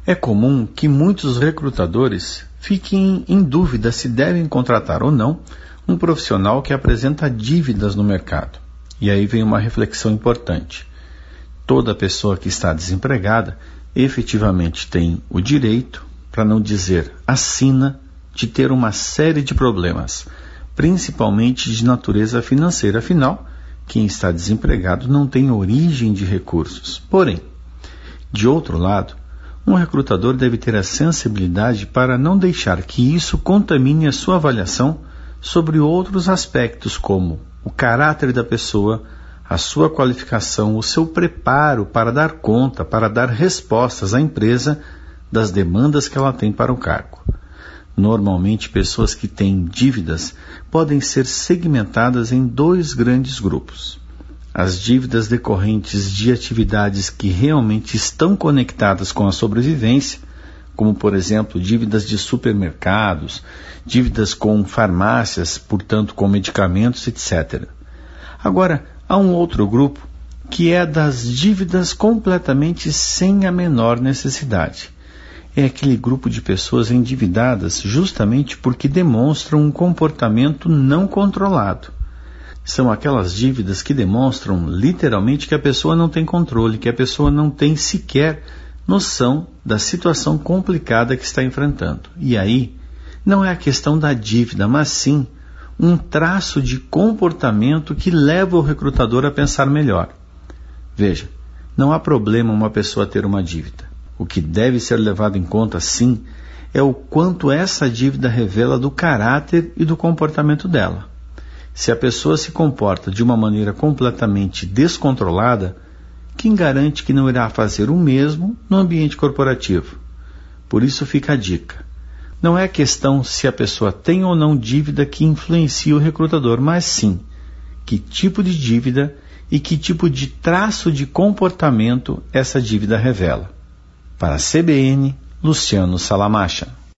É comum que muitos recrutadores fiquem em dúvida se devem contratar ou não um profissional que apresenta dívidas no mercado. E aí vem uma reflexão importante. Toda pessoa que está desempregada efetivamente tem o direito, para não dizer assina, de ter uma série de problemas, principalmente de natureza financeira. Afinal, quem está desempregado não tem origem de recursos. Porém, de outro lado, um recrutador deve ter a sensibilidade para não deixar que isso contamine a sua avaliação sobre outros aspectos, como o caráter da pessoa, a sua qualificação, o seu preparo para dar conta, para dar respostas à empresa das demandas que ela tem para o cargo. Normalmente, pessoas que têm dívidas podem ser segmentadas em dois grandes grupos. As dívidas decorrentes de atividades que realmente estão conectadas com a sobrevivência, como, por exemplo, dívidas de supermercados, dívidas com farmácias, portanto, com medicamentos, etc. Agora, há um outro grupo que é das dívidas completamente sem a menor necessidade. É aquele grupo de pessoas endividadas justamente porque demonstram um comportamento não controlado. São aquelas dívidas que demonstram literalmente que a pessoa não tem controle, que a pessoa não tem sequer noção da situação complicada que está enfrentando. E aí, não é a questão da dívida, mas sim um traço de comportamento que leva o recrutador a pensar melhor. Veja, não há problema uma pessoa ter uma dívida. O que deve ser levado em conta, sim, é o quanto essa dívida revela do caráter e do comportamento dela. Se a pessoa se comporta de uma maneira completamente descontrolada, quem garante que não irá fazer o mesmo no ambiente corporativo? Por isso fica a dica. Não é a questão se a pessoa tem ou não dívida que influencia o recrutador, mas sim que tipo de dívida e que tipo de traço de comportamento essa dívida revela. Para a CBN, Luciano Salamacha.